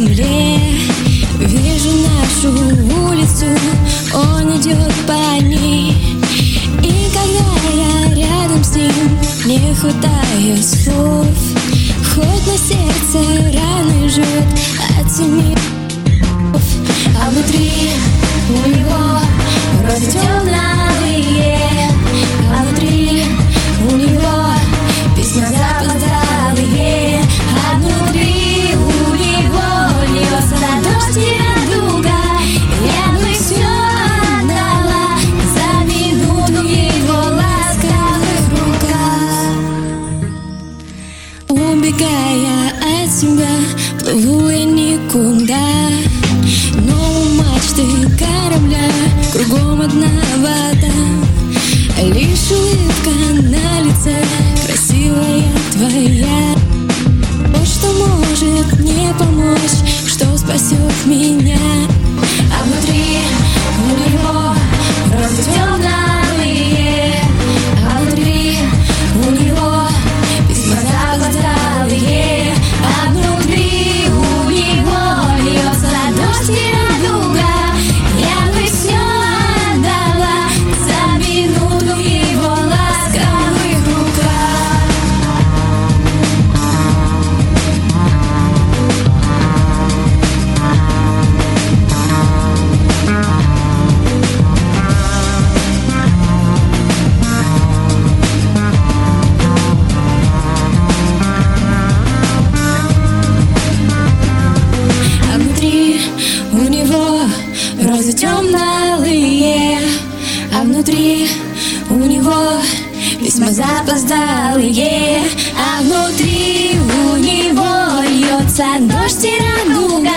земле. Вижу нашу улицу, он идет по ней. И когда я рядом с ним, не хватает слов. Хоть на сердце раны жжет от 7, а внутри у него вроде темные, а внутри у него письма запоздалые, а внутри у него льется дождь и радуга. Я бы все отдала за минуту в его ласковых руках. Убегая от себя, плыву я никуда, но у мачты корабля кругом одна вода. Лишь улыбка на лице, красивая твоя. То, что может мне помочь, что спасет меня. А внутри у него розы темные, а внутри у него письма запоздалые, а внутри у него льется дождь и радуга. Я бы все отдала за минуту в его ласковых руках. А внутри у него розы темные, а внутри у него письма запоздалые, а внутри у него льется дождь и радуга.